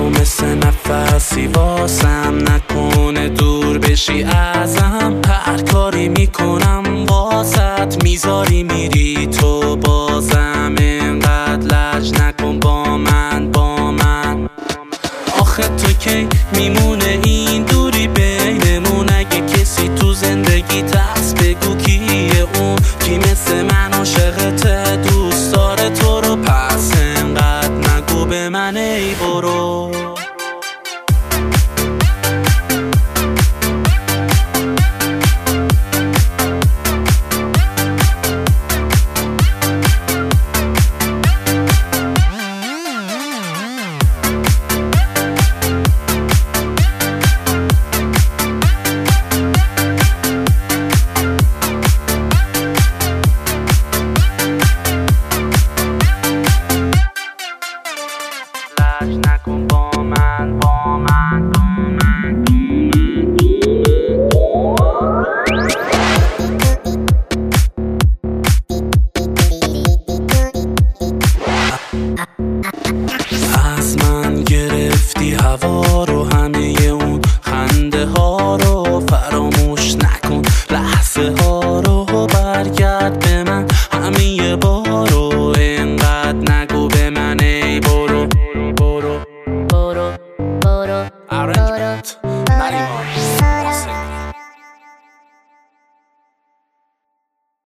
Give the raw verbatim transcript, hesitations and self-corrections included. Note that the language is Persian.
تو مثل نفسی واسم، نکنه دور بشی ازم. هر کاری میکنم واسط میذاری میری تو بازم. اینقدر لج نکن با من با من. آخه تو کی میمونه این دوری بینمون؟ اگه کسی تو زندگی هست بگو کیه اون؟ کی مثل من عاشقته دوست داره تو رو؟ پس اینقدر نگو به من ای برو. نکن با من با من از من گرفتی هوا رو، همه اون خنده ها رو فراموش نکن، لحظه ها رو برگرد به من همه بارو. اینقدر نگو به من ای برو برو برو برو. Arrangement, Narimon.